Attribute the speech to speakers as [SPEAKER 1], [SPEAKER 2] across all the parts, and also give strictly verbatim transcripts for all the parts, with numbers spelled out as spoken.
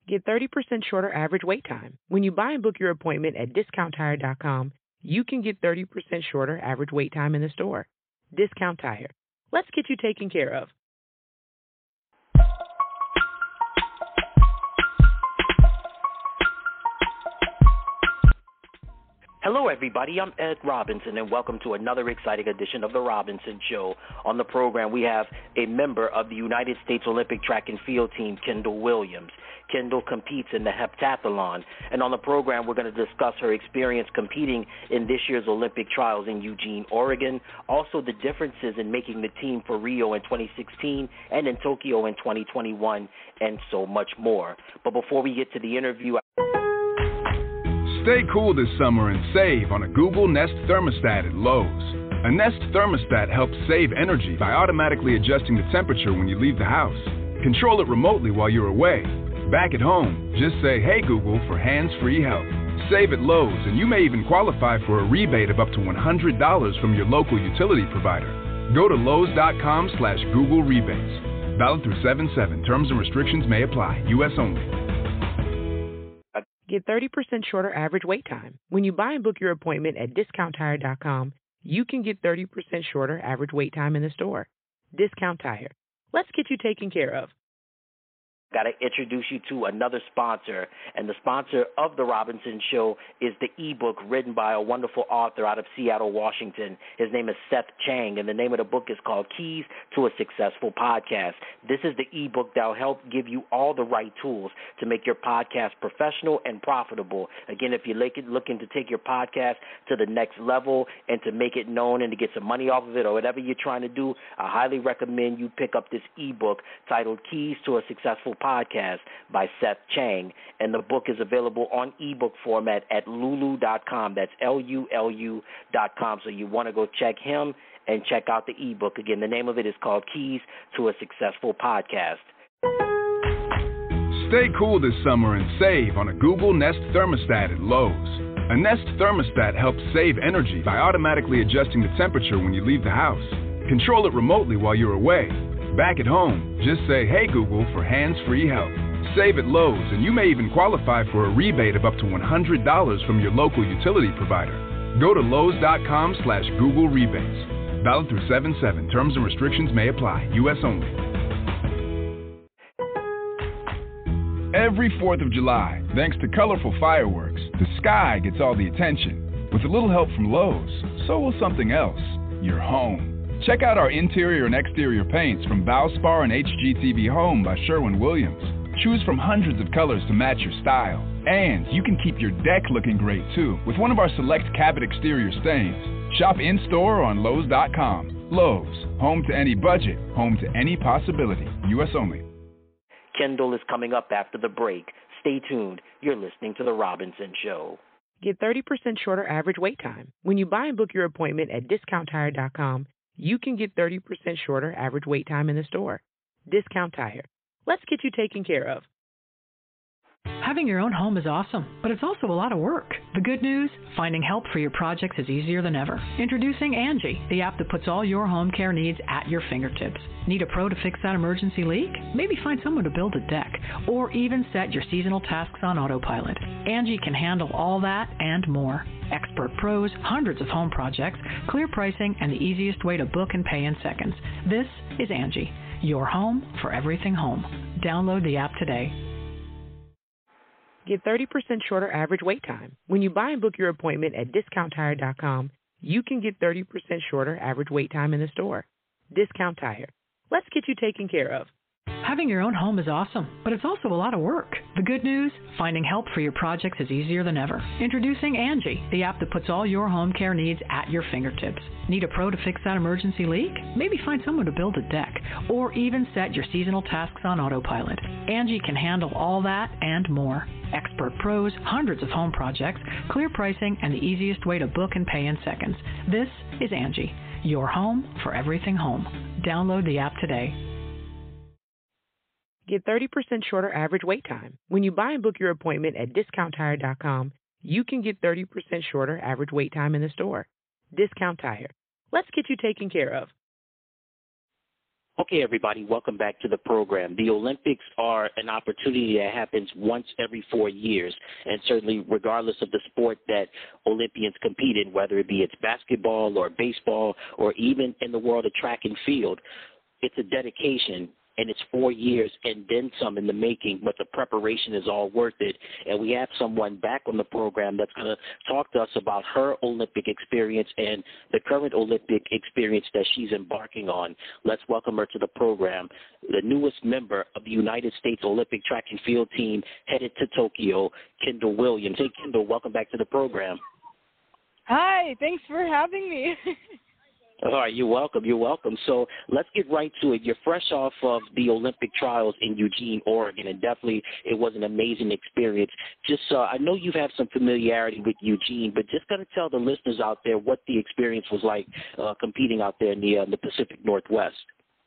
[SPEAKER 1] Get thirty percent shorter average wait time. When you buy and book your appointment at discount tire dot com, you can get thirty percent shorter average wait time in the store. Discount Tire. Let's get you taken care of.
[SPEAKER 2] Hello, everybody. I'm Ed Robinson, and welcome to another exciting edition of The Robinson Show. On the program, we have a member of the United States Olympic track and field team, Kendall Williams. Kendall competes in the heptathlon, and on the program, we're going to discuss her experience competing in this year's Olympic trials in Eugene, Oregon, also the differences in making the team for Rio in twenty sixteen and in Tokyo in twenty twenty-one, and so much more. But before we get to the interview,
[SPEAKER 3] Stay cool this summer and save on a Google Nest thermostat at Lowe's. A Nest thermostat helps save energy by automatically adjusting the temperature when you leave the house. Control it remotely while you're away. Back at home, just say, "Hey Google" for hands-free help. Save at Lowe's, and you may even qualify for a rebate of up to one hundred dollars from your local utility provider. Go to Lowe's.com slash Google rebates. Valid through seven seven. Terms and restrictions may apply. U S only.
[SPEAKER 1] Get thirty percent shorter average wait time. When you buy and book your appointment at discount tire dot com, you can get thirty percent shorter average wait time in the store. Discount Tire. Let's get you taken care of.
[SPEAKER 2] Got to introduce you to another sponsor, and the sponsor of The Robinson Show is the ebook written by a wonderful author out of Seattle, Washington. His name is Seth Chang, and the name of the book is called Keys to a Successful Podcast. This is the ebook that will help give you all the right tools to make your podcast professional and profitable. Again, if you're looking to take your podcast to the next level and to make it known and to get some money off of it or whatever you're trying to do, I highly recommend you pick up this ebook titled Keys to a Successful Podcast by Seth Chang, and the book is available on ebook format at lulu dot com. That's L U L U dot com. So you want to go check him and check out the ebook. Again, the name of it is called Keys to a Successful Podcast.
[SPEAKER 3] Stay cool this summer and save on a Google Nest thermostat at Lowe's. A Nest thermostat helps save energy by automatically adjusting the temperature when you leave the house. Control it remotely while you're away. Back at home, just say, "Hey Google" for hands-free help. Save at Lowe's, and you may even qualify for a rebate of up to one hundred dollars from your local utility provider. Go to Lowe's.com slash Google rebates. Valid through seven seven. Terms and restrictions may apply. U S only. Every fourth of July, thanks to colorful fireworks, the sky gets all the attention. With a little help from Lowe's, so will something else, your home. Check out our interior and exterior paints from Valspar and H G T V Home by Sherwin-Williams. Choose from hundreds of colors to match your style. And you can keep your deck looking great, too, with one of our select cabin exterior stains. Shop in-store or on Lowe's dot com. Lowe's, home to any budget, home to any possibility. U S only.
[SPEAKER 2] Kendall is coming up after the break. Stay tuned. You're listening to The Robinson Show.
[SPEAKER 1] Get thirty percent shorter average wait time. When you buy and book your appointment at discount tire dot com, you can get thirty percent shorter average wait time in the store. Discount Tire. Let's get you taken care of.
[SPEAKER 4] Having your own home is awesome, but it's also a lot of work. The good news? Finding help for your projects is easier than ever. Introducing Angie, the app that puts all your home care needs at your fingertips. Need a pro to fix that emergency leak? Maybe find someone to build a deck, or even set your seasonal tasks on autopilot. Angie can handle all that and more. Expert pros, hundreds of home projects, clear pricing, and the easiest way to book and pay in seconds. This is Angie, your home for everything home. Download the app today.
[SPEAKER 1] Get thirty percent shorter average wait time. When you buy and book your appointment at discount tire dot com, you can get thirty percent shorter average wait time in the store. Discount Tire. Let's get you taken care of.
[SPEAKER 4] Having your own home is awesome, but it's also a lot of work. The good news? Finding help for your projects is easier than ever. Introducing Angie, the app that puts all your home care needs at your fingertips. Need a pro to fix that emergency leak? Maybe find someone to build a deck, or even set your seasonal tasks on autopilot. Angie can handle all that and more. Expert pros, hundreds of home projects, clear pricing, and the easiest way to book and pay in seconds. This is Angie, your home for everything home. Download the app today.
[SPEAKER 1] Get thirty percent shorter average wait time. When you buy and book your appointment at discount tire dot com, you can get thirty percent shorter average wait time in the store. Discount Tire. Let's get you taken care of.
[SPEAKER 2] Okay, everybody, welcome back to the program. The Olympics are an opportunity that happens once every four years, and certainly regardless of the sport that Olympians compete in, whether it be it's basketball or baseball or even in the world of track and field, it's a dedication. And it's four years and then some in the making, but the preparation is all worth it. And we have someone back on the program that's going to talk to us about her Olympic experience and the current Olympic experience that she's embarking on. Let's welcome her to the program, the newest member of the United States Olympic track and field team headed to Tokyo, Kendall Williams. Hey, Kendall, welcome back to the program.
[SPEAKER 5] Hi, thanks for having me.
[SPEAKER 2] All right, you're welcome. You're welcome. So let's get right to it. You're fresh off of the Olympic trials in Eugene, Oregon, and definitely it was an amazing experience. Just, uh, I know you have some familiarity with Eugene, but just got to tell the listeners out there what the experience was like uh, competing out there in the, uh, the Pacific Northwest.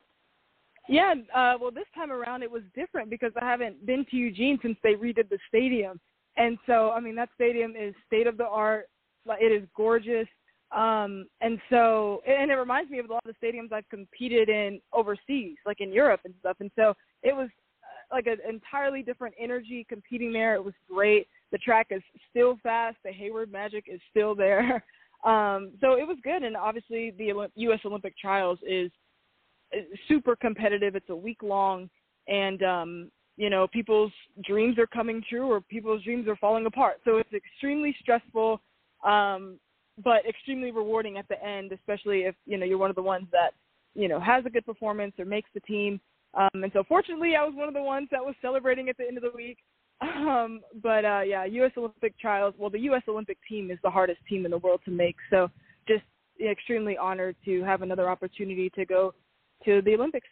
[SPEAKER 5] Yeah, uh, well, this time around it was different because I haven't been to Eugene since they redid the stadium. And so, I mean, that stadium is state-of-the-art. It is gorgeous. Um, and so, and it reminds me of a lot of the stadiums I've competed in overseas, like in Europe and stuff. And so it was uh, like an entirely different energy competing there. It was great. The track is still fast. The Hayward Magic is still there. Um, so it was good. And obviously the U S Olympic trials is, is super competitive. It's a week long, and, um, you know, people's dreams are coming true or people's dreams are falling apart. So it's extremely stressful. Um, but extremely rewarding at the end, especially if, you know, you're one of the ones that, you know, has a good performance or makes the team. Um, and so fortunately I was one of the ones that was celebrating at the end of the week. Um, but, uh, yeah, U S Olympic trials, well, the U S Olympic team is the hardest team in the world to make. So just extremely honored to have another opportunity to go to the Olympics.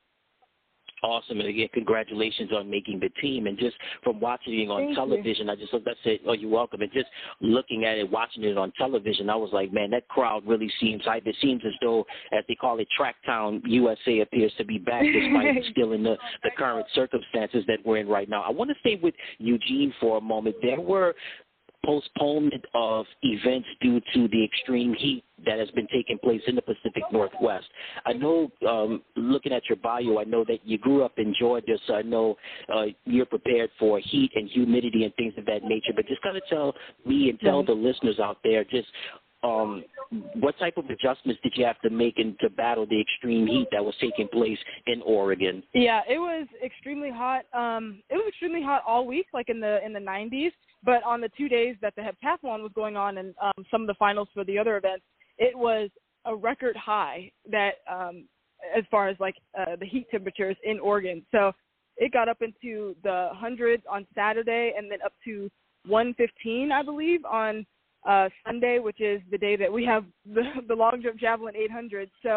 [SPEAKER 2] Awesome. And again, congratulations on making the team. And just from watching it on
[SPEAKER 5] Thank
[SPEAKER 2] television,
[SPEAKER 5] you.
[SPEAKER 2] I just, that's it. Oh, you're welcome. And just looking at it, watching it on television, I was like, man, that crowd really seems, it seems as though, as they call it, Tracktown U S A appears to be back despite still in the, the current circumstances that we're in right now. I want to stay with Eugene for a moment. There were postponement of events due to the extreme heat that has been taking place in the Pacific Northwest. I know, um, looking at your bio, I know that you grew up in Georgia, so I know uh, you're prepared for heat and humidity and things of that nature. But just kind of tell me and tell the listeners out there just um, what type of adjustments did you have to make in, to battle the extreme heat that was taking place in Oregon?
[SPEAKER 5] Yeah, it was extremely hot. Um, it was extremely hot all week, like in the in the nineties. But on the two days that the heptathlon was going on and um, some of the finals for the other events, it was a record high that um, as far as like uh, the heat temperatures in Oregon. So it got up into the hundreds on Saturday and then up to one fifteen, I believe, on uh, Sunday, which is the day that we have the, the long jump javelin eight hundred. So,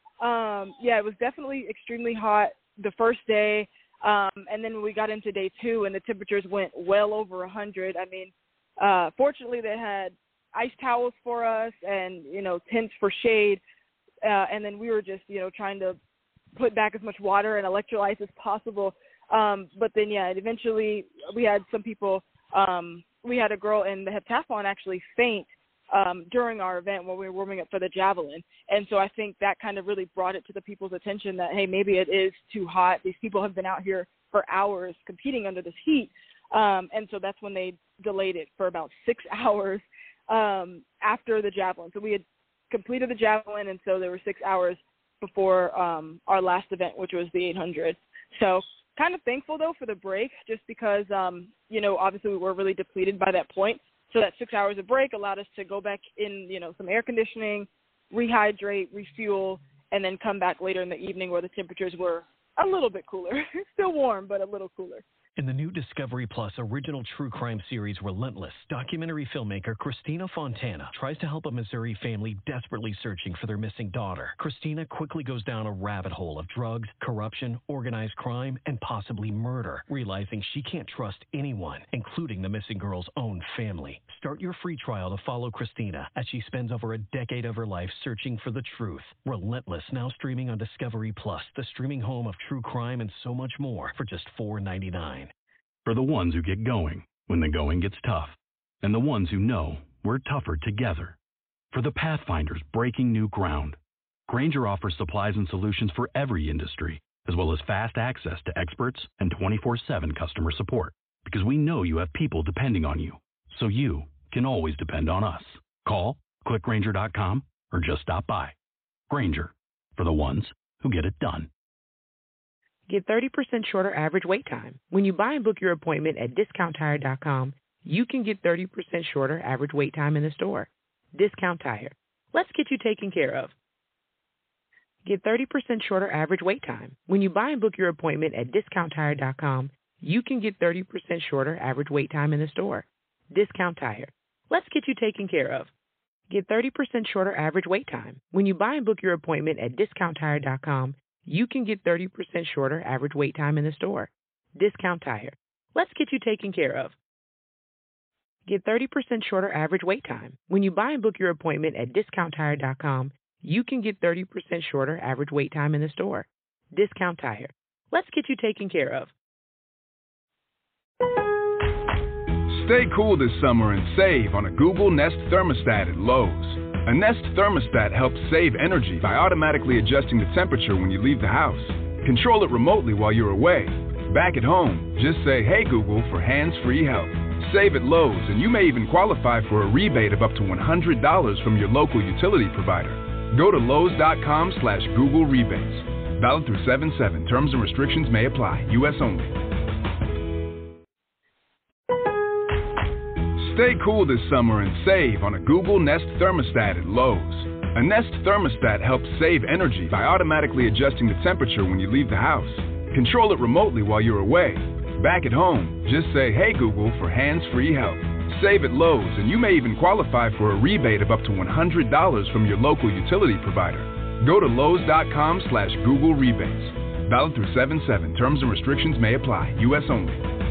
[SPEAKER 5] um, yeah, it was definitely extremely hot the first day. Um, and then we got into day two and the temperatures went well over one hundred. I mean, uh, fortunately they had ice towels for us and, you know, tents for shade. Uh, and then we were just, you know, trying to put back as much water and electrolytes as possible. Um, but then, yeah, eventually we had some people, um, we had a girl in the heptathlon actually faint um, during our event when we were warming up for the javelin. And so I think that kind of really brought it to the people's attention that, hey, maybe it is too hot. These people have been out here for hours competing under this heat. Um, and so that's when they delayed it for about six hours um, after the javelin. So we had completed the javelin, and so there were six hours before um, our last event, which was the eight hundred. So kind of thankful, though, for the break, just because, um, you know, obviously we were really depleted by that point. So that six hours of break allowed us to go back in, you know, some air conditioning, rehydrate, refuel, and then come back later in the evening where the temperatures were a little bit cooler. Still warm, but a little cooler.
[SPEAKER 6] In the new Discovery Plus original true crime series Relentless, documentary filmmaker Christina Fontana tries to help a Missouri family desperately searching for their missing daughter. Christina quickly goes down a rabbit hole of drugs, corruption, organized crime, and possibly murder, realizing she can't trust anyone, including the missing girl's own family. Start your free trial to follow Christina as she spends over a decade of her life searching for the truth. Relentless, now streaming on Discovery Plus, the streaming home of true crime and so much more for just four ninety-nine.
[SPEAKER 7] For the ones who get going when the going gets tough, and the ones who know we're tougher together. For the Pathfinders breaking new ground, Grainger offers supplies and solutions for every industry, as well as fast access to experts and twenty-four seven customer support. Because we know you have people depending on you, so you can always depend on us. Call, click Grainger dot com, or just stop by. Grainger, for the ones who get it done.
[SPEAKER 1] Get thirty percent shorter average wait time. When you buy and book your appointment at discount tire dot com, you can get thirty percent shorter average wait time in the store. Discount Tire. Let's get you taken care of. Get thirty percent shorter average wait time. When you buy and book your appointment at discount tire dot com, you can get thirty percent shorter average wait time in the store. Discount Tire. Let's get you taken care of. Get thirty percent shorter average wait time. When you buy and book your appointment at discount tire dot com, you can get thirty percent shorter average wait time in the store. Discount Tire. Let's get you taken care of. Get thirty percent shorter average wait time. When you buy and book your appointment at discount tire dot com, you can get thirty percent shorter average wait time in the store. Discount Tire. Let's get you taken care of.
[SPEAKER 3] Stay cool this summer and save on a Google Nest thermostat at Lowe's. A Nest thermostat helps save energy by automatically adjusting the temperature when you leave the house. Control it remotely while you're away. Back at home, just say, "Hey Google" for hands-free help. Save at Lowe's, and you may even qualify for a rebate of up to one hundred dollars from your local utility provider. Go to Lowe's dot com slash Google rebates. Valid through seven seven. Terms and restrictions may apply. U S only. Stay cool this summer and save on a Google Nest thermostat at Lowe's. A Nest thermostat helps save energy by automatically adjusting the temperature when you leave the house. Control it remotely while you're away. Back at home, just say, "Hey Google" for hands-free help. Save at Lowe's, and you may even qualify for a rebate of up to one hundred dollars from your local utility provider. Go to Lowe's dot com slash Google rebates. Valid through seven seven. Terms and restrictions may apply. U S only.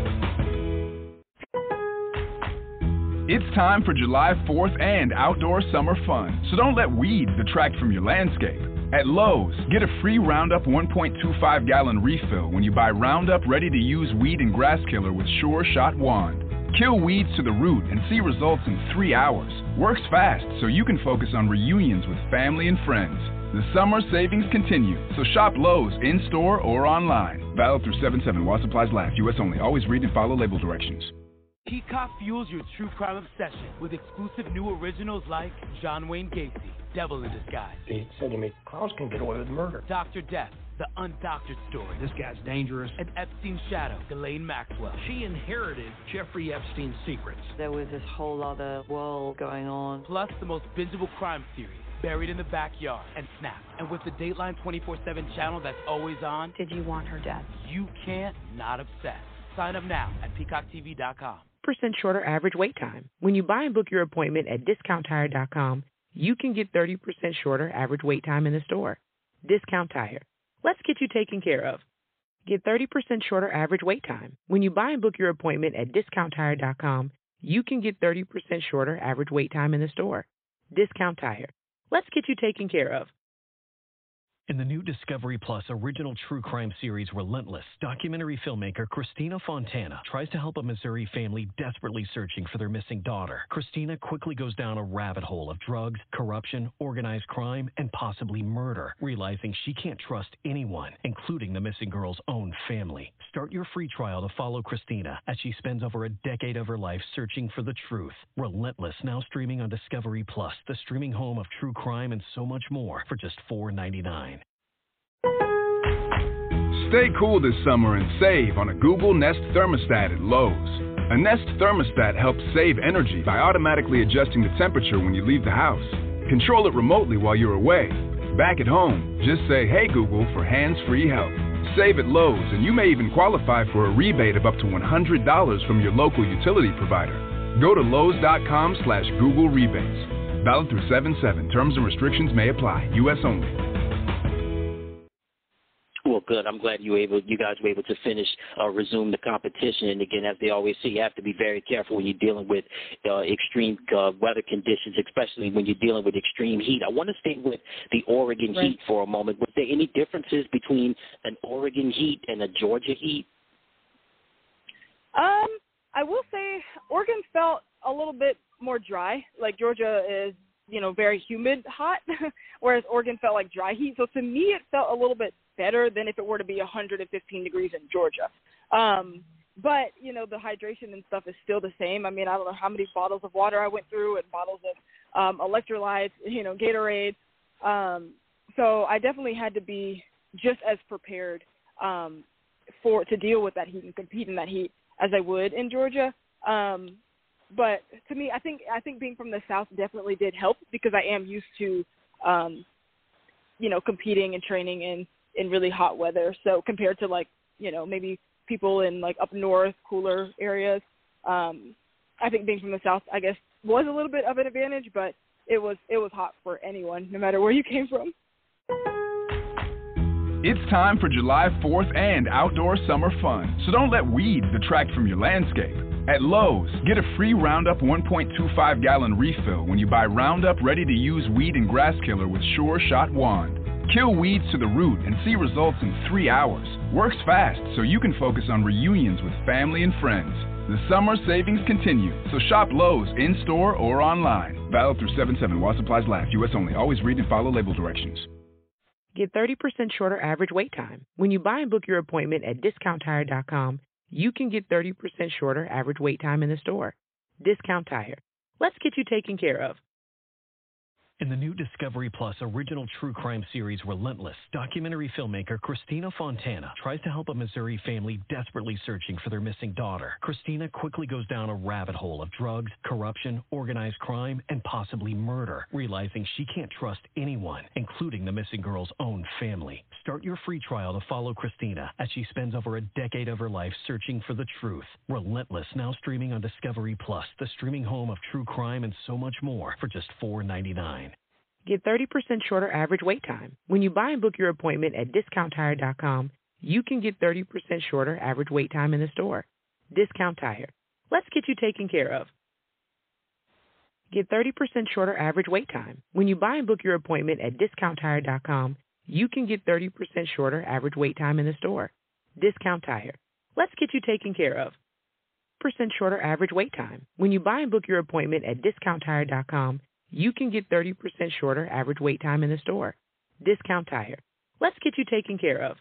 [SPEAKER 3] It's time for July fourth and outdoor summer fun, so don't let weeds detract from your landscape. At Lowe's, get a free Roundup one point two five gallon refill when you buy Roundup ready-to-use weed and grass killer with Sure Shot Wand. Kill weeds to the root and see results in three hours. Works fast, so you can focus on reunions with family and friends. The summer savings continue, so shop Lowe's in-store or online. Valid through seven seven while supplies last. U S only. Always read and follow label directions.
[SPEAKER 8] Peacock fuels your true crime obsession with exclusive new originals like John Wayne Gacy, Devil in Disguise.
[SPEAKER 9] He said to me, "Klaus can get away with murder."
[SPEAKER 8] Doctor Death, the undoctored story.
[SPEAKER 9] This guy's dangerous.
[SPEAKER 8] And Epstein's Shadow, Ghislaine Maxwell.
[SPEAKER 9] She inherited Jeffrey Epstein's secrets.
[SPEAKER 10] There was this whole other world going on.
[SPEAKER 8] Plus the most bingeable crime series, Buried in the Backyard, and Snap. And with the Dateline twenty-four seven channel that's always on.
[SPEAKER 10] Did you want her dead?
[SPEAKER 8] You can't not obsess. Sign up now at peacock t v dot com.
[SPEAKER 1] Percent shorter average wait time. When you buy and book your appointment at discount tire dot com, you can get thirty percent shorter average wait time in the store. Discount Tire. Let's get you taken care of. Get thirty percent shorter average wait time. When you buy and book your appointment at discount tire dot com, you can get thirty percent shorter average wait time in the store. Discount Tire. Let's get you taken care of.
[SPEAKER 6] In the new Discovery Plus original true crime series Relentless, documentary filmmaker Christina Fontana tries to help a Missouri family desperately searching for their missing daughter. Christina quickly goes down a rabbit hole of drugs, corruption, organized crime, and possibly murder, realizing she can't trust anyone, including the missing girl's own family. Start your free trial to follow Christina as she spends over a decade of her life searching for the truth. Relentless, now streaming on Discovery Plus, the streaming home of true crime and so much more for just four ninety-nine.
[SPEAKER 3] Stay cool this summer and save on a Google Nest thermostat at Lowe's. A Nest thermostat helps save energy by automatically adjusting the temperature when you leave the house. Control it remotely while you're away. Back at home, just say, "Hey Google" for hands-free help. Save at Lowe's, and you may even qualify for a rebate of up to one hundred dollars from your local utility provider. Go to Lowe's dot com slash Google rebates. Valid through seven seven. Terms and restrictions may apply. U S only.
[SPEAKER 2] Well, good. I'm glad you were able, you guys were able to finish, uh, resume the competition. And again, as they always say, you have to be very careful when you're dealing with uh, extreme uh, weather conditions, especially when you're dealing with extreme heat. I want to stay with the Oregon
[SPEAKER 5] right.
[SPEAKER 2] heat for a moment. Was there any differences between an Oregon heat and a Georgia heat?
[SPEAKER 5] Um, I will say Oregon felt a little bit more dry. Like Georgia is you know, very humid hot, whereas Oregon felt like dry heat. So to me, it felt a little bit better than if it were to be one hundred fifteen degrees in Georgia. Um, but, you know, the hydration and stuff is still the same. I mean, I don't know how many bottles of water I went through and bottles of um, electrolytes, you know, Gatorade. Um, so I definitely had to be just as prepared um, for to deal with that heat and compete in that heat as I would in Georgia. Um, but to me, I think I think being from the South definitely did help because I am used to, um, you know, competing and training in, in really hot weather. So compared to like, you know, maybe people in like up north, cooler areas, um, I think being from the South, I guess, was a little bit of an advantage, but it was it was hot for anyone, no matter where you came from.
[SPEAKER 3] It's time for July fourth and outdoor summer fun, so don't let weeds detract from your landscape. At Lowe's, get a free Roundup one point two five gallon refill when you buy Roundup ready-to-use weed and grass killer with Sure Shot Wand. Kill weeds to the root and see results in three hours. Works fast, so you can focus on reunions with family and friends. The summer savings continue, so shop Lowe's in-store or online. Valid through seven seven while supplies last. U S only. Always read and follow label directions.
[SPEAKER 1] Get thirty percent shorter average wait time. When you buy and book your appointment at discount tire dot com, you can get thirty percent shorter average wait time in the store. Discount Tire. Let's get you taken care of.
[SPEAKER 6] In the new Discovery Plus original true crime series Relentless, documentary filmmaker Christina Fontana tries to help a Missouri family desperately searching for their missing daughter. Christina quickly goes down a rabbit hole of drugs, corruption, organized crime, and possibly murder, realizing she can't trust anyone, including the missing girl's own family. Start your free trial to follow Christina as she spends over a decade of her life searching for the truth. Relentless, now streaming on Discovery Plus, the streaming home of true crime and so much more for just four ninety-nine.
[SPEAKER 1] Get thirty percent shorter average wait time. When you buy and book your appointment at discount tire dot com, you can get thirty percent shorter average wait time in the store. Discount Tire. Let's get you taken care of. Get thirty percent shorter average wait time. When you buy and book your appointment at discount tire dot com, you can get thirty percent shorter average wait time in the store. Discount Tire. Let's get you taken care of. Percent shorter average wait time. When you buy and book your appointment at discount tire dot com, you can get thirty percent shorter average wait time in the store. Discount Tire. Let's get you taken care of.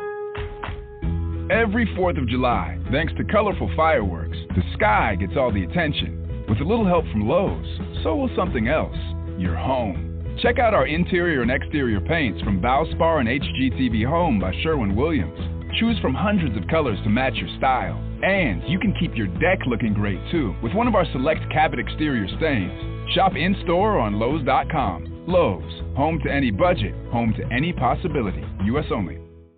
[SPEAKER 3] Every fourth of July, thanks to colorful fireworks, the sky gets all the attention. With a little help from Lowe's, so will something else, your home. Check out our interior and exterior paints from Valspar and H G T V Home by Sherwin-Williams. Choose from hundreds of colors to match your style. And you can keep your deck looking great too with one of our select Cabot exterior stains. Shop in-store or on Lowe's dot com. Lowe's, home to any budget, home to any possibility. U S only.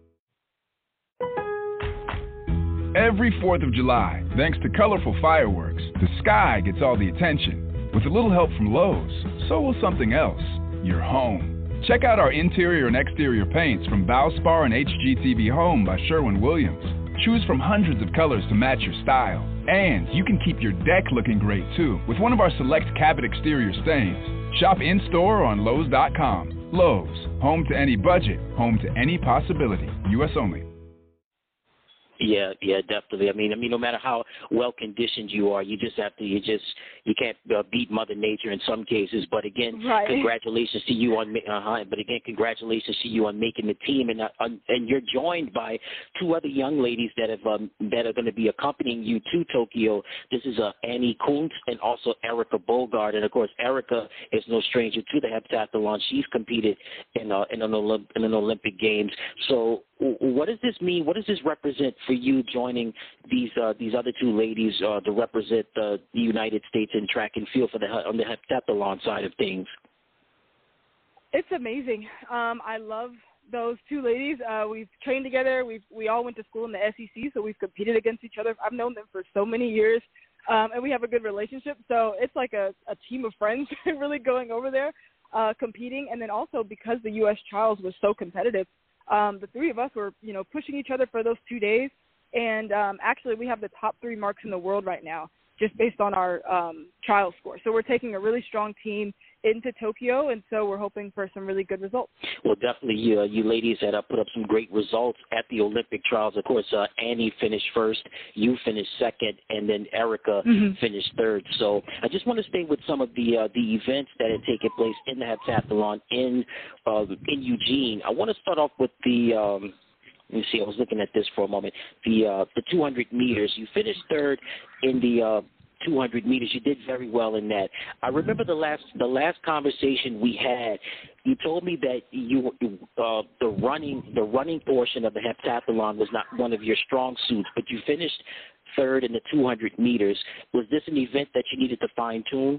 [SPEAKER 3] Every fourth of July, thanks to colorful fireworks, the sky gets all the attention. With a little help from Lowe's, so will something else, your home. Check out our interior and exterior paints from Valspar and H G T V Home by Sherwin-Williams. Choose from hundreds of colors to match your style. And you can keep your deck looking great too with one of our select Cabot exterior stains. Shop in-store or on Lowe's dot com. Lowe's, home to any budget, home to any possibility. U S only.
[SPEAKER 2] Yeah, yeah, definitely. I mean, I mean, no matter how well conditioned you are, you just have to. You just you can't uh, beat Mother Nature in some cases. But again,
[SPEAKER 5] right.
[SPEAKER 2] congratulations to you on. Uh-huh, but again, congratulations to you on making the team, and uh, and you're joined by two other young ladies that have um, that are going to be accompanying you to Tokyo. This is uh, Annie Kuntz and also Erica Bogart, and of course, Erica is no stranger to the heptathlon. She's competed in uh, in an Olymp- in an Olympic Games. So, what does this mean? What does this represent for you joining these uh, these other two ladies uh, to represent uh, the United States in track and field for the on the heptathlon side of things?
[SPEAKER 5] It's amazing. Um, I love those two ladies. Uh, we've trained together. We we all went to school in the S E C, so we've competed against each other. I've known them for so many years, um, and we have a good relationship. So it's like a, a team of friends really going over there, uh, competing. And then also because the U S trials was so competitive, Um, the three of us were, you know, pushing each other for those two days. And um, actually we have the top three marks in the world right now, just based on our um, trial score. So we're taking a really strong team into Tokyo, and so we're hoping for some really good results.
[SPEAKER 2] Well, definitely, you, uh, you ladies had uh, put up some great results at the Olympic trials. Of course, uh, Annie finished first, you finished second, and then Erica mm-hmm. finished third. So I just want to stay with some of the uh, the events that had taken place in the heptathlon in uh, in Eugene. I want to start off with the um, let me see. I was looking at this for a moment. The uh, the two hundred meters. You finished third in the uh, two hundred meters. You did very well in that. I remember the last the last conversation we had. You told me that you uh, the running the running portion of the heptathlon was not one of your strong suits, but you finished third in the two hundred meters. Was this an event that you needed to fine tune?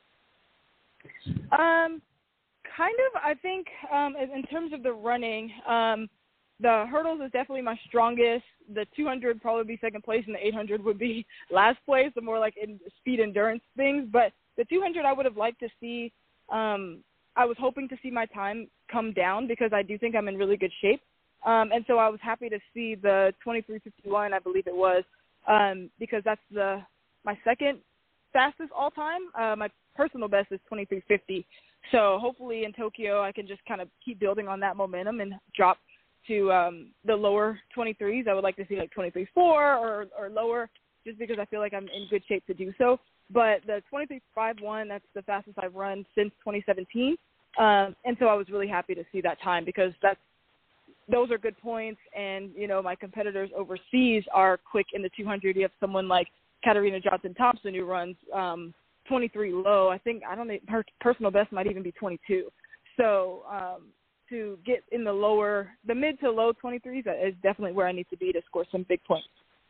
[SPEAKER 5] Um, kind of. I think um, in terms of the running. Um, The hurdles is definitely my strongest. The two hundred would probably be second place, and the eight hundred would be last place, the more like in speed endurance things. But the two hundred I would have liked to see, um, I was hoping to see my time come down because I do think I'm in really good shape. Um, and so I was happy to see the twenty-three fifty-one, I believe it was, um, because that's the my second fastest all time. Uh, my personal best is twenty-three fifty. So hopefully in Tokyo I can just kind of keep building on that momentum and drop to um, the lower twenty-threes. I would like to see like twenty-three four or, or lower just because I feel like I'm in good shape to do so. But the twenty-three fifty-one, that's the fastest I've run since twenty seventeen. Um, and so I was really happy to see that time because that's those are good points. And, you know, my competitors overseas are quick in the two hundred. You have someone like Katarina Johnson-Thompson who runs um, twenty-three low. I think, I don't know, her personal best might even be twenty-two. So, um, to get in the lower, the mid to low twenty-threes is definitely where I need to be to score some big points.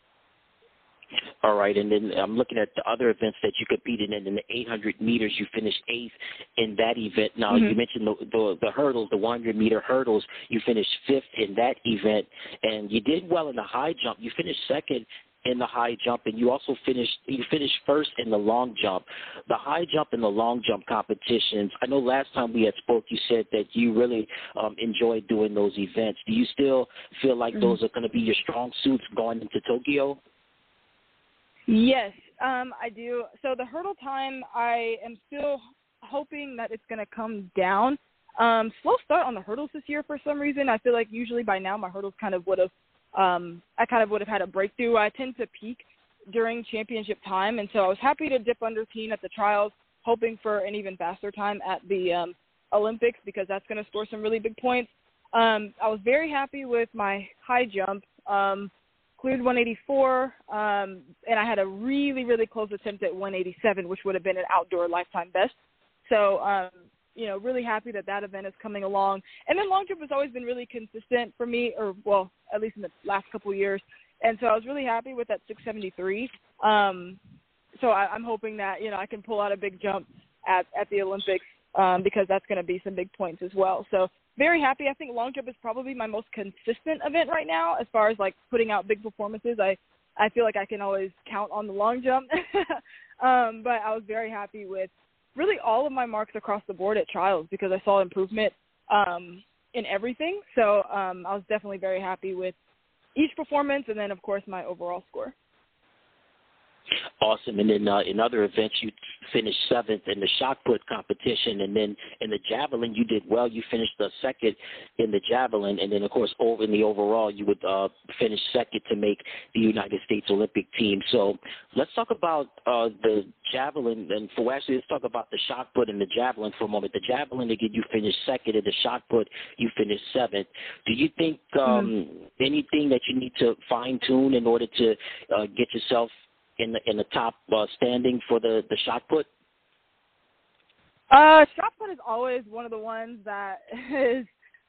[SPEAKER 2] All right, and then I'm looking at the other events that you competed in. In the eight hundred meters, you finished eighth in that event. Now, mm-hmm. you mentioned the, the the hurdles, the one hundred meter hurdles. You finished fifth in that event, and you did well in the high jump. You finished second in the high jump, and you also finished you finished first in the long jump. The high jump and the long jump competitions, I know last time we had spoke, you said that you really um, enjoyed doing those events. Do you still feel like mm-hmm. those are going to be your strong suits going into Tokyo?
[SPEAKER 5] Yes, um, I do. So the hurdle time, I am still hoping that it's going to come down. Um, slow start on the hurdles this year for some reason. I feel like usually by now my hurdles kind of would have Um, I kind of would have had a breakthrough. I tend to peak during championship time, and so I was happy to dip under teen at the trials, hoping for an even faster time at the um, Olympics because that's going to score some really big points. Um, I was very happy with my high jump, um, cleared one eighty-four, um, and I had a really, really close attempt at one eighty-seven, which would have been an outdoor lifetime best. So, um, you know, really happy that that event is coming along. And then long jump has always been really consistent for me, or, well, at least in the last couple of years. And so I was really happy with that six seventy-three. Um, so I, I'm hoping that, you know, I can pull out a big jump at, at the Olympics um, because that's going to be some big points as well. So very happy. I think long jump is probably my most consistent event right now as far as, like, putting out big performances. I, I feel like I can always count on the long jump. um, but I was very happy with really all of my marks across the board at trials because I saw improvement um, in everything. So um, I was definitely very happy with each performance and then, of course, my overall score.
[SPEAKER 2] Awesome. And then uh, in other events, you finished seventh in the shot put competition. And then in the javelin, you did well. You finished the second in the javelin. And then, of course, over in the overall, you would uh, finish second to make the United States Olympic team. So let's talk about uh, the javelin. And for actually, let's talk about the shot put and the javelin for a moment. The javelin, again, you finished second. In the shot put, you finished seventh. Do you think um, mm-hmm. anything that you need to fine tune in order to uh, get yourself in the in the top uh, standing for the, the shot put?
[SPEAKER 5] Uh, shot put is always one of the ones that is,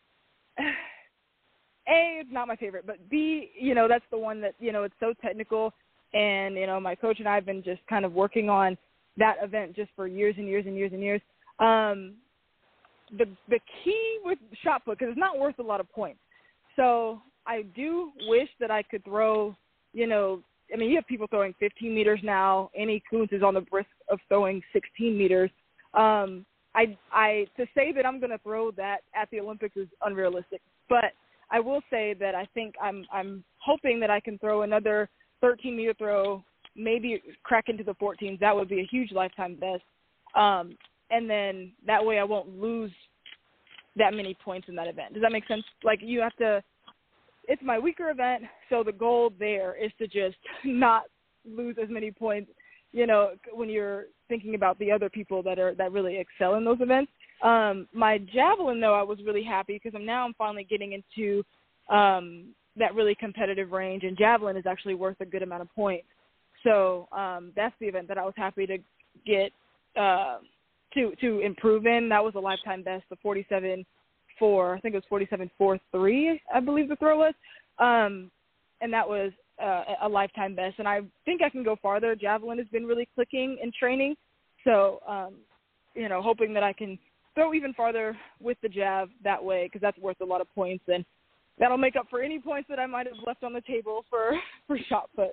[SPEAKER 5] A, it's not my favorite, but B, you know, that's the one that, you know, it's so technical, and, you know, my coach and I have been just kind of working on that event just for years and years and years and years. Um, the the key with shot put, because it's not worth a lot of points. So I do wish that I could throw, you know, I mean, you have people throwing fifteen meters now. Annie Kuntz is on the brisk of throwing sixteen meters. Um, I, I to say that I'm going to throw that at the Olympics is unrealistic. But I will say that I think I'm I'm hoping that I can throw another thirteen meter throw, maybe crack into the fourteens. That would be a huge lifetime best. Um, and then that way I won't lose that many points in that event. Does that make sense? Like, you have to – it's my weaker event, so the goal there is to just not lose as many points, you know, when you're thinking about the other people that are that really excel in those events. Um, my javelin, though, I was really happy because I'm now I'm finally getting into um, that really competitive range, and javelin is actually worth a good amount of points. So um, that's the event that I was happy to get uh, to to improve in. That was a lifetime best, the forty-seven four. I think it was forty-seven four three, I believe the throw was, um, and that was uh, a lifetime best. And I think I can go farther. Javelin has been really clicking in training, so um, you know, hoping that I can throw even farther with the jav that way, because that's worth a lot of points, and that'll make up for any points that I might have left on the table for, for shot put.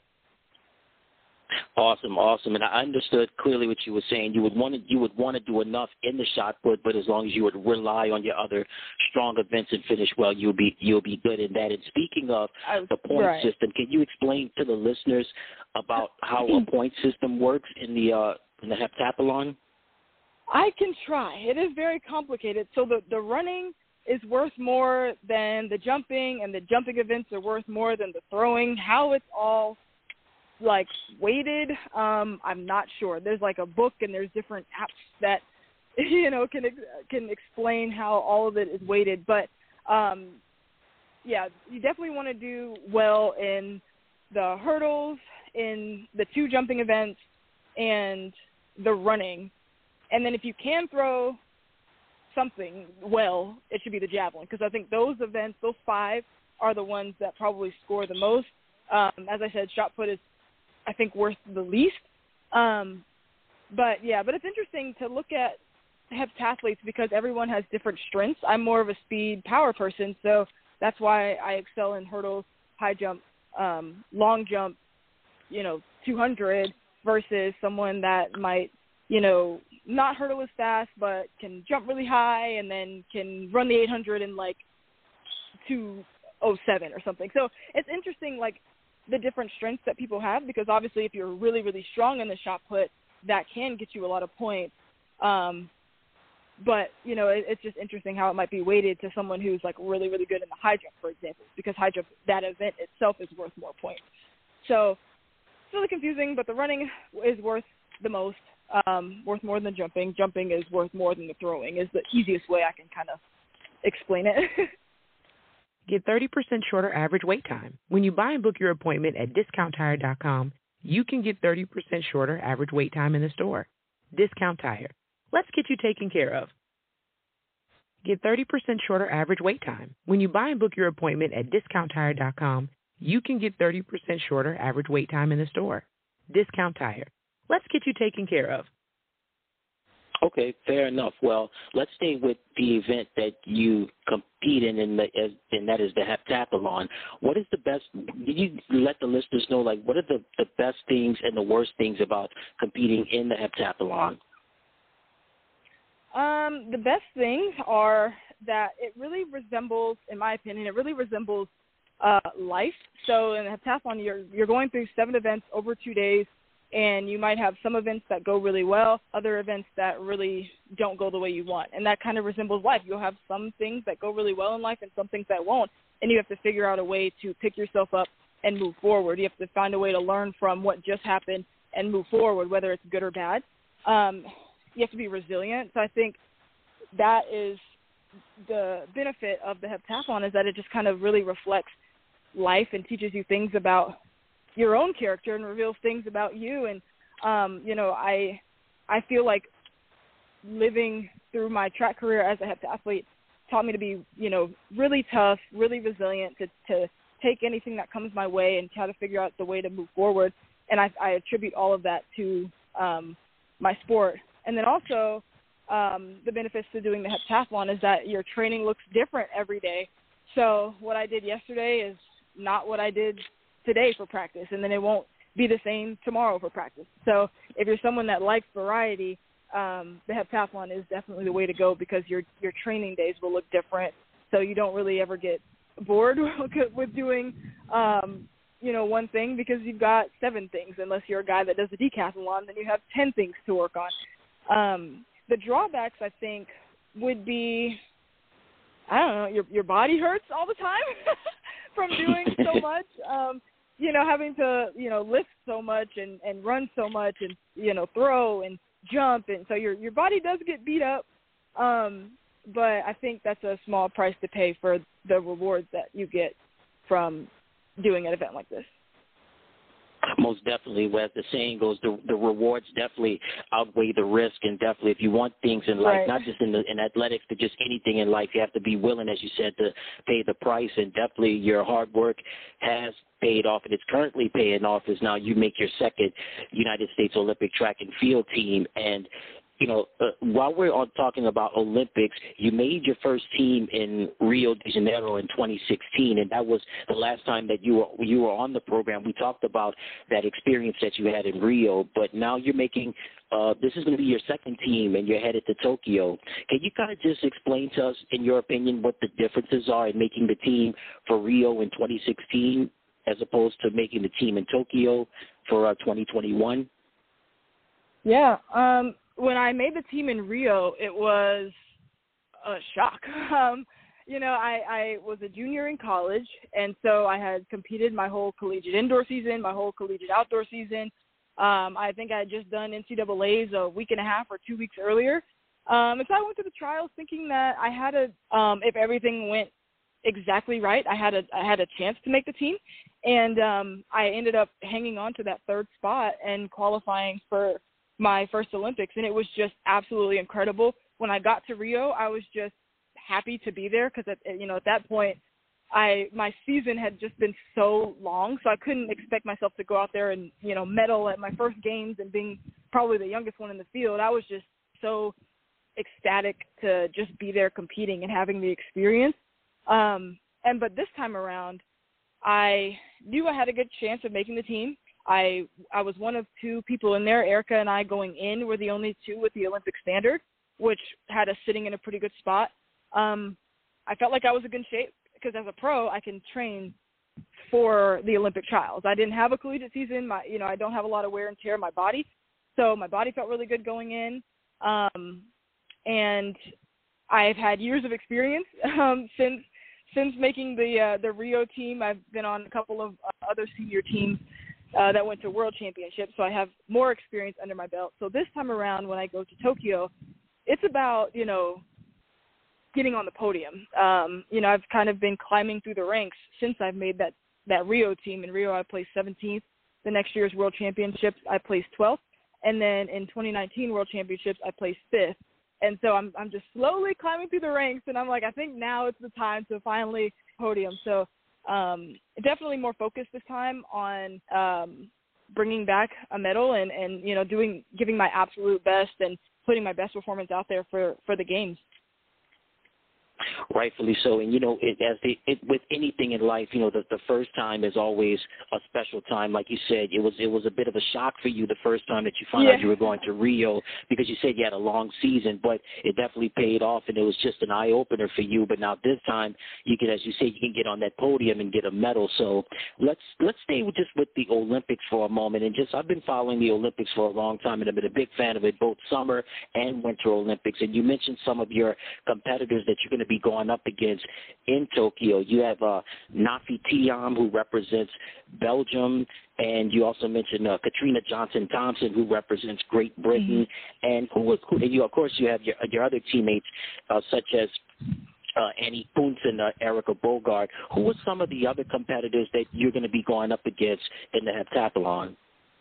[SPEAKER 2] Awesome, awesome. And I understood clearly what you were saying. You would want to, you would want to do enough in the shot put, but as long as you would rely on your other strong events and finish well, you'll be you'll be good in that. And speaking of
[SPEAKER 5] was,
[SPEAKER 2] the point
[SPEAKER 5] right.
[SPEAKER 2] system, can you explain to the listeners about how a point system works in the uh, in the heptathlon?
[SPEAKER 5] I can try. It is very complicated. So the, the running is worth more than the jumping, and the jumping events are worth more than the throwing. How it's all, like, weighted, um, I'm not sure. There's, like, a book, and there's different apps that, you know, can can explain how all of it is weighted. But, um, yeah, you definitely want to do well in the hurdles, in the two jumping events, and the running. And then if you can throw something well, it should be the javelin, because I think those events, those five, are the ones that probably score the most. Um, as I said, shot put is, I think, worth the least. Um, but, yeah, but it's interesting to look at heptathletes because everyone has different strengths. I'm more of a speed power person, so that's why I excel in hurdles, high jump, um, long jump, you know, two hundred versus someone that might, you know, not hurdle as fast, but can jump really high and then can run the eight hundred in like two oh seven or something. So it's interesting, like, the different strengths that people have, because obviously if you're really, really strong in the shot put, that can get you a lot of points. Um, but, you know, it, it's just interesting how it might be weighted to someone who's like really, really good in the high jump, for example, because high jump, that event itself is worth more points. So it's really confusing, but the running is worth the most. Um, worth more than jumping. Jumping is worth more than the throwing is the easiest way I can kind of explain it.
[SPEAKER 1] Get thirty percent shorter average wait time. When you buy and book your appointment at discount tire dot com, you can get thirty percent shorter average wait time in the store. Discount Tire. Let's get you taken care of. Get thirty percent shorter average wait time. When you buy and book your appointment at discount tire dot com, you can get thirty percent shorter average wait time in the store. Discount Tire. Let's get you taken care of.
[SPEAKER 2] Okay, fair enough. Well, let's stay with the event that you compete in, in the, and that is the heptathlon. What is the best? Did you let the listeners know, like, what are the, the best things and the worst things about competing in the heptathlon?
[SPEAKER 5] Um, the best things are that it really resembles, in my opinion, it really resembles uh, life. So in the heptathlon, you're you're going through seven events over two days. And you might have some events that go really well, other events that really don't go the way you want. And that kind of resembles life. You'll have some things that go really well in life and some things that won't. And you have to figure out a way to pick yourself up and move forward. You have to find a way to learn from what just happened and move forward, whether it's good or bad. Um, you have to be resilient. So I think that is the benefit of the heptathlon, is that it just kind of really reflects life and teaches you things about your own character and reveals things about you. And, um, you know, I I feel like living through my track career as a heptathlete taught me to be, you know, really tough, really resilient, to, to take anything that comes my way and try to figure out the way to move forward. And I, I attribute all of that to um, my sport. And then also um, the benefits to doing the heptathlon is that your training looks different every day. So what I did yesterday is not what I did today for practice, and then it won't be the same tomorrow for practice. So if you're someone that likes variety, um, the heptathlon is definitely the way to go, because your your training days will look different, so you don't really ever get bored with doing um, you know, one thing, because you've got seven things. Unless you're a guy that does a decathlon, then you have ten things to work on. Um, the drawbacks, I think, would be, I don't know, your your body hurts all the time from doing so much. Um, you know, having to, you know, lift so much and, and run so much and, you know, throw and jump. And so your your body does get beat up. Um, but I think that's a small price to pay for the rewards that you get from doing an event like this.
[SPEAKER 2] Most definitely, as the saying goes, the, the rewards definitely outweigh the risk, and definitely if you want things in life,
[SPEAKER 5] right.
[SPEAKER 2] not just in the, in athletics, but just anything in life, you have to be willing, as you said, to pay the price, and definitely your hard work has paid off, and it's currently paying off as now you make your second United States Olympic track and field team. And you know, uh, while we're on talking about Olympics, you made your first team in Rio de Janeiro in twenty sixteen, and that was the last time that you were you were on the program. We talked about that experience that you had in Rio, but now you're making uh, this is going to be your second team, and you're headed to Tokyo. Can you kind of just explain to us, in your opinion, what the differences are in making the team for Rio in twenty sixteen as opposed to making the team in Tokyo for uh, twenty twenty-one?
[SPEAKER 5] Yeah. Um, when I made the team in Rio, it was a shock. Um, you know, I, I was a junior in college, and so I had competed my whole collegiate indoor season, my whole collegiate outdoor season. Um, I think I had just done N C double A's a week and a half or two weeks earlier. Um, and so I went to the trials thinking that I had a, um, if everything went exactly right, I had a, I had a chance to make the team. And um, I ended up hanging on to that third spot and qualifying for my first Olympics, and it was just absolutely incredible. When I got to Rio, I was just happy to be there because, you know, at that point, I my season had just been so long, so I couldn't expect myself to go out there and, you know, medal at my first games and being probably the youngest one in the field. I was just so ecstatic to just be there competing and having the experience. Um, and but this time around, I knew I had a good chance of making the team. I I was one of two people in there. Erica and I going in were the only two with the Olympic standard, which had us sitting in a pretty good spot. Um, I felt like I was in good shape because as a pro, I can train for the Olympic trials. I didn't have a collegiate season. My, you know, I don't have a lot of wear and tear in my body, so my body felt really good going in. Um, and I've had years of experience um, since since making the uh, the Rio team. I've been on a couple of uh, other senior teams Uh, that went to World Championships, so I have more experience under my belt. So this time around when I go to Tokyo, it's about, you know, getting on the podium. Um, you know, I've kind of been climbing through the ranks since I've made that, that Rio team. In Rio, I placed seventeenth. The next year's World Championships, I placed twelfth. And then in twenty nineteen World Championships, I placed fifth. And so I'm I'm just slowly climbing through the ranks, and I'm like, I think now it's the time to finally podium. So Um, definitely more focused this time on um, bringing back a medal and, and, you know, doing, giving my absolute best and putting my best performance out there for, for the games.
[SPEAKER 2] Rightfully so. And, you know, it, as the, it, with anything in life, you know, the, the first time is always a special time. Like you said, it was it was a bit of a shock for you the first time that you found
[SPEAKER 5] yeah.
[SPEAKER 2] out you were going to Rio, because you said you had a long season, but it definitely paid off, and it was just an eye-opener for you. But now this time, you can, as you say, you can get on that podium and get a medal. So let's let's stay with just with the Olympics for a moment. And just, I've been following the Olympics for a long time, and I've been a big fan of it, both summer and winter Olympics. And you mentioned some of your competitors that you're going to be going up against in Tokyo. You have uh, Nafi Thiam, who represents Belgium, and you also mentioned uh, Katrina Johnson-Thompson, who represents Great Britain, mm-hmm. and who was, and you, of course, you have your, your other teammates uh, such as uh, Annie Kuntz and uh, Erica Bogart. Who are some of the other competitors that you're going to be going up against in the heptathlon?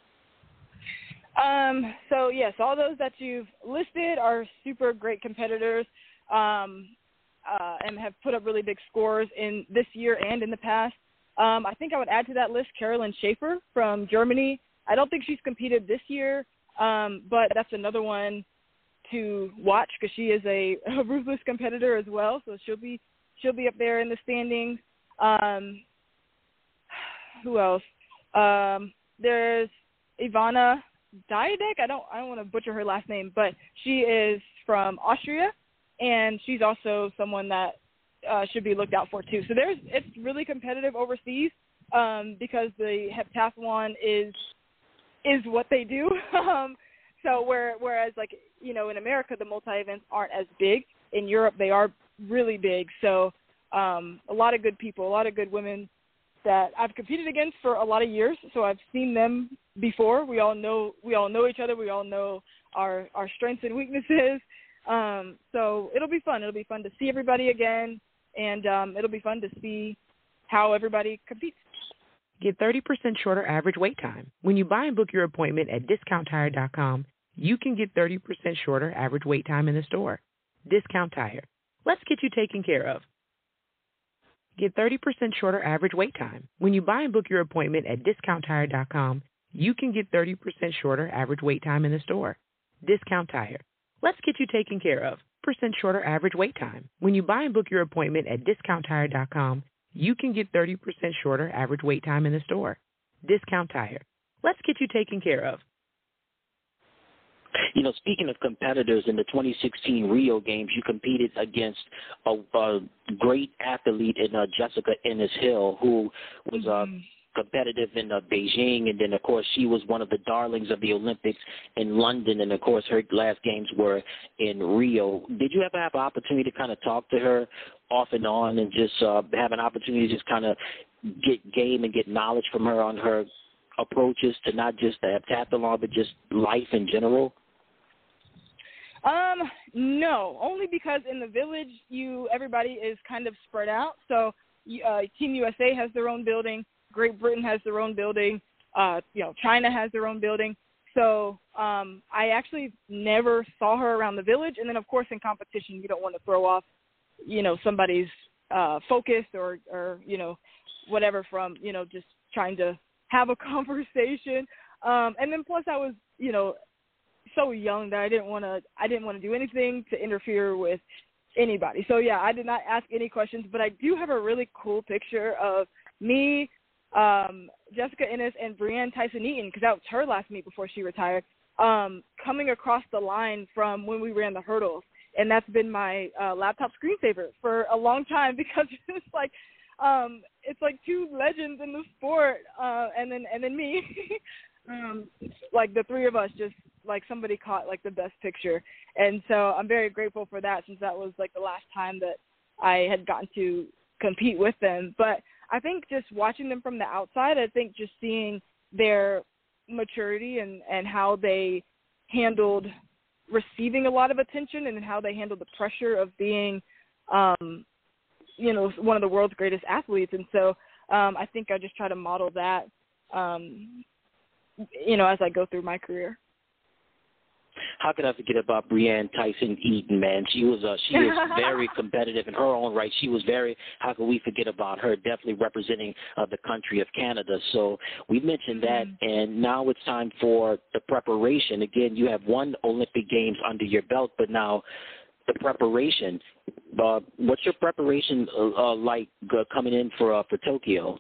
[SPEAKER 5] Um, so, yes, all those that you've listed are super great competitors. Um, Uh, and have put up really big scores in this year and in the past. Um, I think I would add to that list Carolyn Schaefer from Germany. I don't think she's competed this year, um, but that's another one to watch because she is a, a ruthless competitor as well. So she'll be she'll be up there in the standings. Um, who else? Um, there's Ivana Diadek. I don't I don't want to butcher her last name, but she is from Austria. And she's also someone that uh, should be looked out for too. So there's it's really competitive overseas um, because the heptathlon is is what they do. um, So where, whereas, like, you know, in America, the multi-events aren't as big. In Europe, they are really big. So um, a lot of good people, a lot of good women that I've competed against for a lot of years. So I've seen them before. We all know we all know each other. We all know our, our strengths and weaknesses. Um, so it'll be fun. It'll be fun to see everybody again, and um, it'll be fun to see how everybody competes.
[SPEAKER 1] Get thirty percent shorter average wait time. When you buy and book your appointment at discount tire dot com, you can get thirty percent shorter average wait time in the store. Discount Tire. Let's get you taken care of. Get thirty percent shorter average wait time. When you buy and book your appointment at discount tire dot com, you can get thirty percent shorter average wait time in the store. Discount Tire. Let's get you taken care of. Percent shorter average wait time. When you buy and book your appointment at discount tire dot com, you can get thirty percent shorter average wait time in the store. Discount Tire. Let's get you taken care of.
[SPEAKER 2] You know, speaking of competitors, in the twenty sixteen Rio Games, you competed against a, a great athlete in uh, Jessica Ennis-Hill, who was uh, competitive in uh, Beijing, and then, of course, she was one of the darlings of the Olympics in London, and, of course, her last games were in Rio. Did you ever have an opportunity to kind of talk to her off and on and just uh, have an opportunity to just kind of get game and get knowledge from her on her approaches to not just the heptathlon, but just life in general?
[SPEAKER 5] Um, no, only because in the village, you everybody is kind of spread out. So uh, Team U S A has their own building, Great Britain has their own building, uh, you know, China has their own building. So um, I actually never saw her around the village. And then, of course, in competition, you don't want to throw off, you know, somebody's uh, focus or, or, you know, whatever from, you know, just trying to have a conversation. Um, and then plus I was, you know, so young that I didn't want to, I didn't want to do anything to interfere with anybody. So yeah, I did not ask any questions, but I do have a really cool picture of me, um, Jessica Ennis, and Breanne Tyson-Eaton, because that was her last meet before she retired, um, coming across the line from when we ran the hurdles. And that's been my uh, laptop screensaver for a long time, because it's like, um, it's like two legends in the sport, uh, and then and then me, um, like the three of us, just like somebody caught like the best picture. And so I'm very grateful for that, since that was like the last time that I had gotten to compete with them. But I think just watching them from the outside, I think just seeing their maturity and, and how they handled receiving a lot of attention and how they handled the pressure of being, um, you know, one of the world's greatest athletes. And so um, I think I just try to model that, um, you know, as I go through my career.
[SPEAKER 2] How could I forget about Breanne Tyson-Eaton, man? She was uh, she is very competitive in her own right. She was very, how could we forget about her, definitely representing uh, the country of Canada. So we mentioned that, mm-hmm. and now it's time for the preparation. Again, you have one Olympic Games under your belt, but now the preparation. Uh, what's your preparation uh, uh, like uh, coming in for uh, for Tokyo?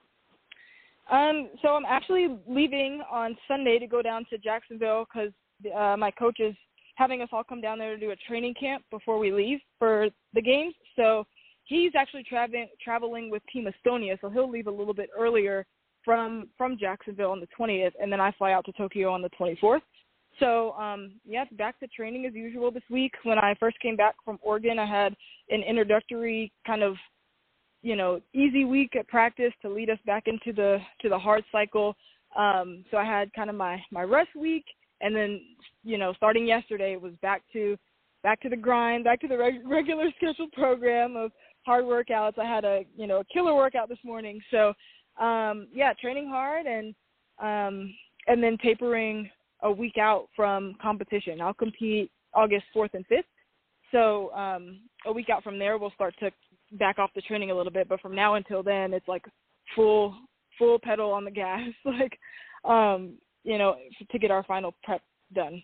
[SPEAKER 5] Um, so I'm actually leaving on Sunday to go down to Jacksonville, because Uh, my coach is having us all come down there to do a training camp before we leave for the games. So he's actually traveling traveling with Team Estonia, so he'll leave a little bit earlier from from Jacksonville on the twentieth, and then I fly out to Tokyo on the twenty-fourth. So, um, yeah, back to training as usual this week. When I first came back from Oregon, I had an introductory kind of, you know, easy week at practice to lead us back into the to the hard cycle. Um, so I had kind of my, my rest week. And then, you know, starting yesterday, it was back to back to the grind, back to the reg- regular scheduled program of hard workouts. I had a, you know, a killer workout this morning. So, um, yeah, training hard and um, and then tapering a week out from competition. I'll compete August fourth and fifth. So um, a week out from there, we'll start to back off the training a little bit. But from now until then, it's like full full pedal on the gas, like, um, you know, to get our final prep done.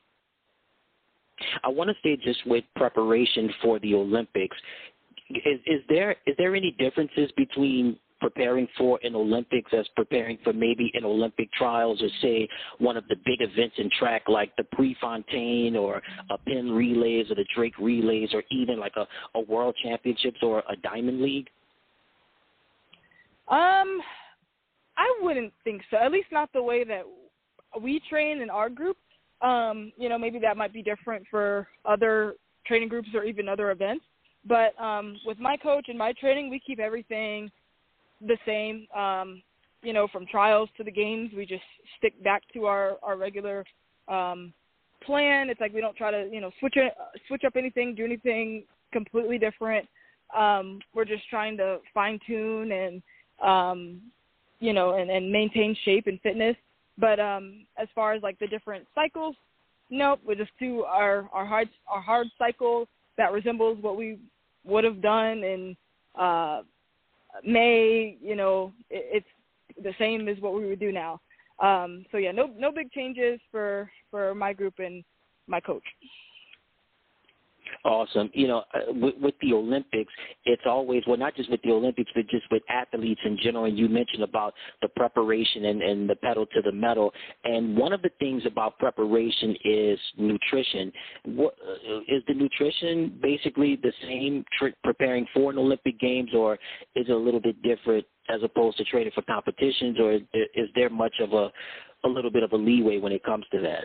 [SPEAKER 2] I want to stay just with preparation for the Olympics. Is, is there is there any differences between preparing for an Olympics as preparing for maybe an Olympic trials, or say one of the big events in track like the Prefontaine or a Penn Relays or the Drake Relays, or even like a, a World Championships or a Diamond League?
[SPEAKER 5] Um, I wouldn't think so, at least not the way that we train in our group. Um, you know, maybe that might be different for other training groups or even other events. But um, with my coach and my training, we keep everything the same. Um, you know, from trials to the games, we just stick back to our, our regular um, plan. It's like we don't try to, you know, switch it, switch up anything, do anything completely different. Um, we're just trying to fine-tune and, um, you know, and, and maintain shape and fitness. But um, as far as, like, the different cycles, nope, we just do our, our, hard, our hard cycle that resembles what we would have done in uh, May. You know, it, it's the same as what we would do now. Um, so, yeah, no no big changes for, for my group and my coach.
[SPEAKER 2] Awesome. You know, uh, with, with the Olympics, it's always, well, not just with the Olympics, but just with athletes in general. And you mentioned about the preparation and, and the pedal to the metal. And one of the things about preparation is nutrition. What, uh, is the nutrition basically the same tr- preparing for an Olympic Games, or is it a little bit different as opposed to training for competitions, or is, is there much of a, a little bit of a leeway when it comes to that?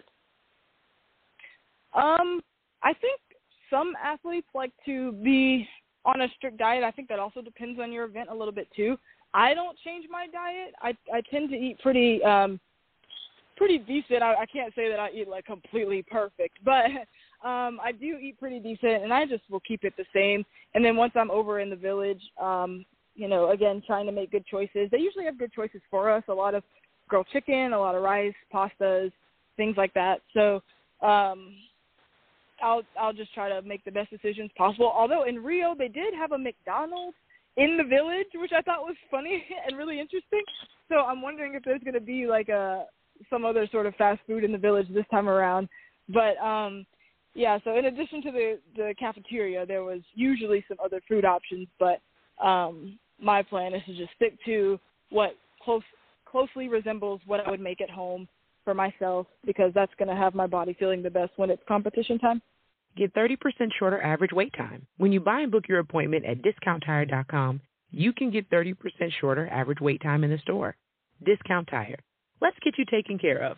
[SPEAKER 5] Um, I think some athletes like to be on a strict diet. I think that also depends on your event a little bit too. I don't change my diet. I I tend to eat pretty um pretty decent. I, I can't say that I eat like completely perfect, but um I do eat pretty decent, and I just will keep it the same. And then once I'm over in the village, um, you know, again, trying to make good choices. They usually have good choices for us. A lot of grilled chicken, a lot of rice, pastas, things like that. So um I'll I'll just try to make the best decisions possible. Although in Rio they did have a McDonald's in the village, which I thought was funny and really interesting. So I'm wondering if there's going to be like a some other sort of fast food in the village this time around. But um, yeah. So in addition to the the cafeteria, there was usually some other food options. But um, my plan is to just stick to what close closely resembles what I would make at home for myself, because that's going to have my body feeling the best when it's competition time.
[SPEAKER 1] Get thirty percent shorter average wait time. When you buy and book your appointment at discount tire dot com, you can get thirty percent shorter average wait time in the store. Discount Tire. Let's get you taken care of.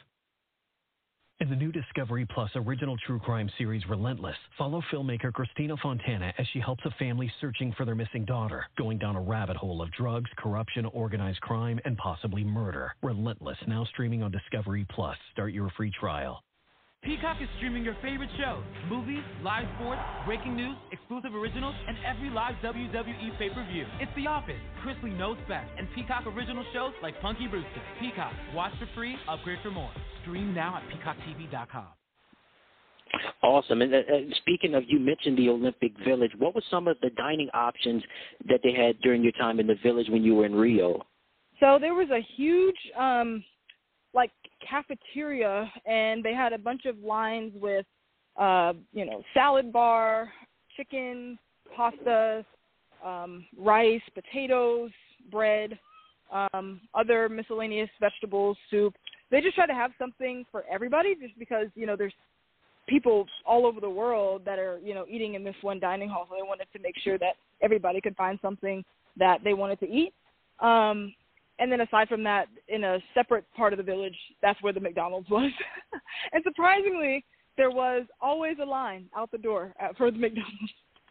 [SPEAKER 6] In the new Discovery Plus original true crime series Relentless, follow filmmaker Christina Fontana as she helps a family searching for their missing daughter, going down a rabbit hole of drugs, corruption, organized crime, and possibly murder. Relentless, now streaming on Discovery Plus. Start your free trial.
[SPEAKER 8] Peacock is streaming your favorite shows, movies, live sports, breaking news, exclusive originals, and every live W W E pay-per-view. It's The Office, Chris Lee Knows Best, and Peacock original shows like Punky Brewster. Peacock, watch for free, upgrade for more. Stream now at peacock t v dot com.
[SPEAKER 2] Awesome. And uh, speaking of, you mentioned the Olympic Village. What were some of the dining options that they had during your time in the Village when you were in Rio?
[SPEAKER 5] So there was a huge, um, like, cafeteria, and they had a bunch of lines with, uh, you know, salad bar, chicken, pasta, um, rice, potatoes, bread, um, other miscellaneous vegetables, soup. They just try to have something for everybody, just because, you know, there's people all over the world that are, you know, eating in this one dining hall. So they wanted to make sure that everybody could find something that they wanted to eat. Um, and then aside from that, in a separate part of the village, that's where the McDonald's was. And surprisingly, there was always a line out the door at, for the McDonald's.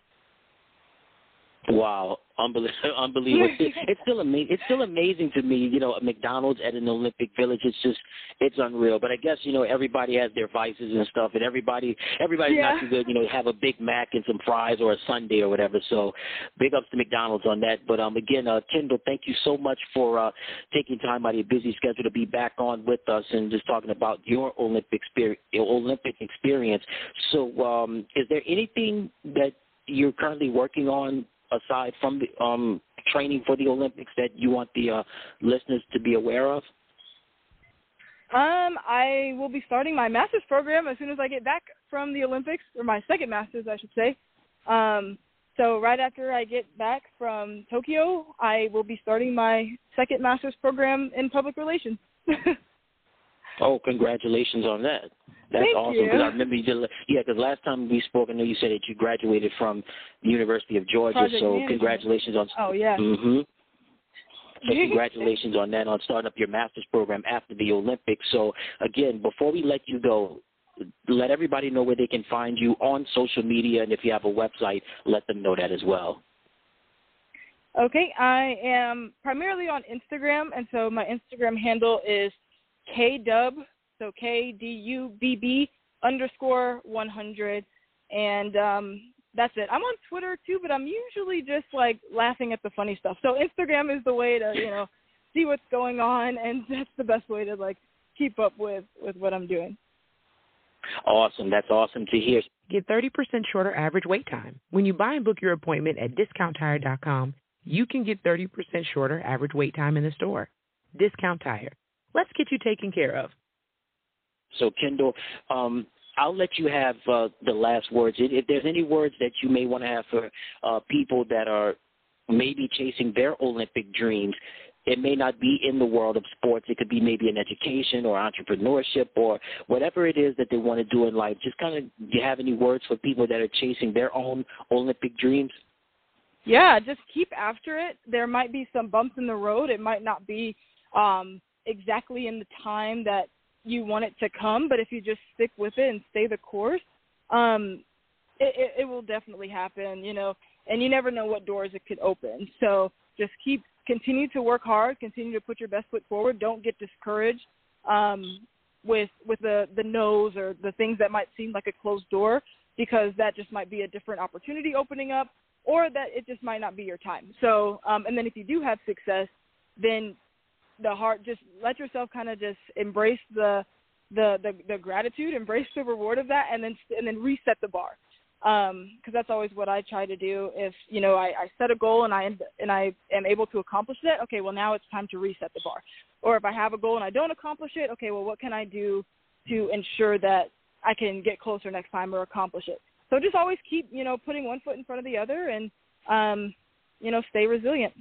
[SPEAKER 2] Wow, unbelievable! Unbelievable. It's, it's still amazing. It's still amazing to me. You know, a McDonald's at an Olympic Village. It's just, it's unreal. But I guess, you know, everybody has their vices and stuff, and everybody, everybody's
[SPEAKER 5] yeah.
[SPEAKER 2] not too good. You know, have a Big Mac and some fries or a sundae or whatever. So, big ups to McDonald's on that. But um, again, uh, Kendall, thank you so much for uh, taking time out of your busy schedule to be back on with us and just talking about your Olympic experience. Olympic experience. So, um, is there anything that you're currently working on, aside from the um, training for the Olympics, that you want the uh, listeners to be aware of?
[SPEAKER 5] Um, I will be starting my master's program as soon as I get back from the Olympics, or my second master's, I should say. Um, so right after I get back from Tokyo, I will be starting my second master's program in public relations.
[SPEAKER 2] Oh, congratulations on that. That's
[SPEAKER 5] Thank
[SPEAKER 2] awesome. Because
[SPEAKER 5] you.
[SPEAKER 2] I remember you did, yeah, because last time we spoke, I know you said that you graduated from the University of Georgia.
[SPEAKER 5] Project
[SPEAKER 2] so
[SPEAKER 5] management.
[SPEAKER 2] Congratulations on.
[SPEAKER 5] Oh, yeah.
[SPEAKER 2] Mm-hmm. So congratulations on that, on starting up your master's program after the Olympics. So, again, before we let you go, let everybody know where they can find you on social media, and if you have a website, let them know that as well.
[SPEAKER 5] Okay, I am primarily on Instagram, and so my Instagram handle is K-Dub, so K D U B B underscore one hundred, and um, that's it. I'm on Twitter too, but I'm usually just like laughing at the funny stuff. So Instagram is the way to, you know, see what's going on, and that's the best way to like keep up with, with what I'm doing.
[SPEAKER 2] Awesome. That's awesome to hear.
[SPEAKER 1] Get thirty percent shorter average wait time. When you buy and book your appointment at discount tire dot com, you can get thirty percent shorter average wait time in the store. Discount Tire. Let's get you taken care of.
[SPEAKER 2] So, Kendall, um, I'll let you have uh, the last words. If, if there's any words that you may want to have for uh, people that are maybe chasing their Olympic dreams, it may not be in the world of sports. It could be maybe in education or entrepreneurship or whatever it is that they want to do in life. Just kind of, do you have any words for people that are chasing their own Olympic dreams?
[SPEAKER 5] Yeah, just keep after it. There might be some bumps in the road. It might not be um, exactly in the time that you want it to come, but if you just stick with it and stay the course, um, it, it, it will definitely happen, you know, and you never know what doors it could open. So just keep, continue to work hard, continue to put your best foot forward. Don't get discouraged um, with with the, the no's or the things that might seem like a closed door, because that just might be a different opportunity opening up, or that it just might not be your time. So, um, and then if you do have success, then the heart, just let yourself kind of just embrace the, the, the, the gratitude, embrace the reward of that, and then, and then reset the bar. Um, cause that's always what I try to do. If, you know, I, I set a goal and I, and I am able to accomplish that, okay, well now it's time to reset the bar. Or if I have a goal and I don't accomplish it, okay, well, what can I do to ensure that I can get closer next time or accomplish it? So just always keep, you know, putting one foot in front of the other, and, um, you know, stay resilient.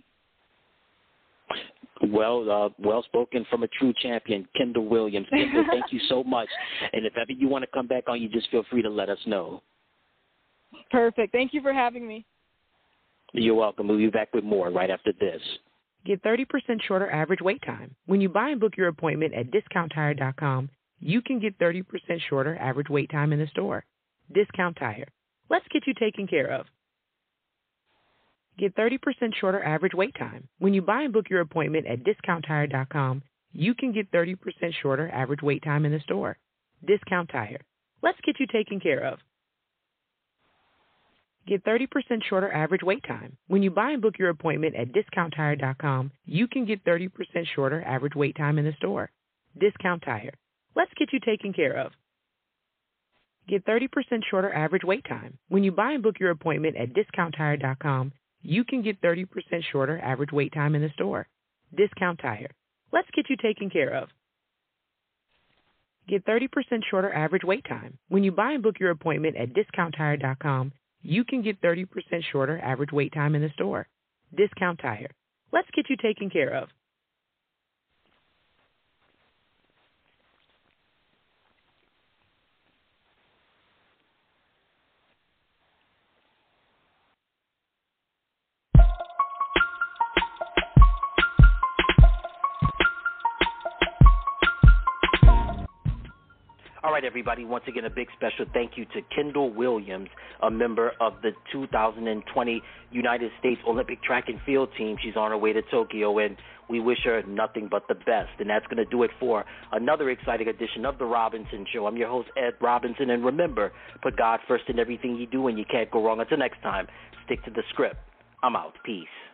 [SPEAKER 2] Well, uh, well spoken from a true champion, Kendall Williams. Kendall, thank you so much. And if ever you want to come back on, you just feel free to let us know.
[SPEAKER 5] Perfect. Thank you for having me.
[SPEAKER 2] You're welcome. We'll be back with more right after this.
[SPEAKER 1] Get thirty percent shorter average wait time. When you buy and book your appointment at discount tire dot com, you can get thirty percent shorter average wait time in the store. Discount Tire. Let's get you taken care of. Get thirty percent shorter average wait time. When you buy and book your appointment at discount tire dot com, you can get thirty percent shorter average wait time in the store. Discount Tire. Let's get you taken care of. Get thirty percent shorter average wait time. When you buy and book your appointment at discount tire dot com, you can get thirty percent shorter average wait time in the store. Discount Tire. Let's get you taken care of. Get thirty percent shorter average wait time. When you buy and book your appointment at discount tire dot com, you can get thirty percent shorter average wait time in the store. Discount Tire. Let's get you taken care of. Get thirty percent shorter average wait time. When you buy and book your appointment at discount tire dot com, you can get thirty percent shorter average wait time in the store. Discount Tire. Let's get you taken care of.
[SPEAKER 2] All right, everybody, once again, a big special thank you to Kendall Williams, a member of the two thousand twenty United States Olympic track and field team. She's on her way to Tokyo, and we wish her nothing but the best. And that's going to do it for another exciting edition of The Robinson Show. I'm your host, Ed Robinson, and remember, put God first in everything you do, and you can't go wrong. Until next time, stick to the script. I'm out. Peace.